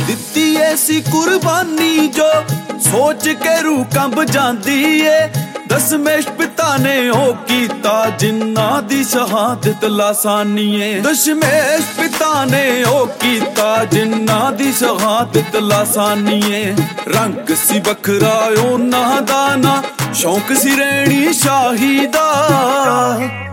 ਦਿੱਤੀ ਐਸੀ ਕੁਰਬਾਨੀ ਜੋ ਸੋਚ ਕੇ ਰੂਹ ਕੰਬ ਜਾਂਦੀ ਏ। ਦਸ਼ਮੇਸ਼ ਪਿਤਾ ਨੇ ਉਹ ਕੀਤਾ ਜਿਨ੍ਹਾਂ ਦੀ ਸ਼ਹਾਦਤ ਲਾਸਾਨੀ ਏ। ਦਸ਼ਮੇਸ਼ ਪਿਤਾ ਨੇ ਉਹ ਕੀਤਾ ਜਿਨ੍ਹਾਂ ਦੀ ਸ਼ਹਾਦਤ ਲਾਸਾਨੀ ਏ। ਰੰਗ ਸੀ ਵੱਖਰਾ ਉਹਨਾਂ ਦਾ ਨਾ ਸ਼ੌਂਕ ਸੀ ਰਹਿਣੀ ਸ਼ਾਹੀ ਦਾ।